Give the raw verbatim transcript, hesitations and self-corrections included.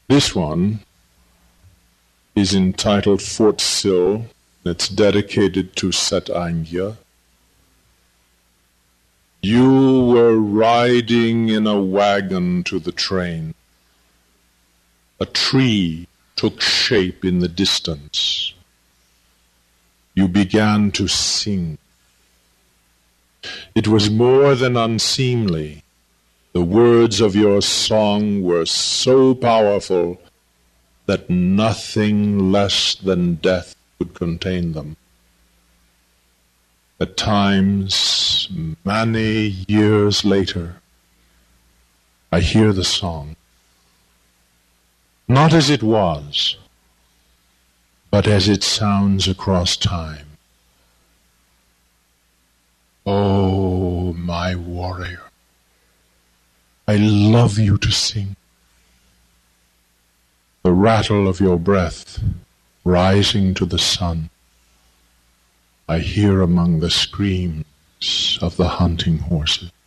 This one is entitled Fort Sill. It's dedicated to Sat-Aingeya. You were riding in a wagon to the train. A tree took shape in the distance. You began to sing. It was more than unseemly. The words of your song were so powerful that nothing less than death could contain them. At times, many years later, I hear the song, not as it was, but as it sounds across time. Oh, my warrior, I love you to sing. The rattle of your breath rising to the sun, I hear among the screams of the hunting horses.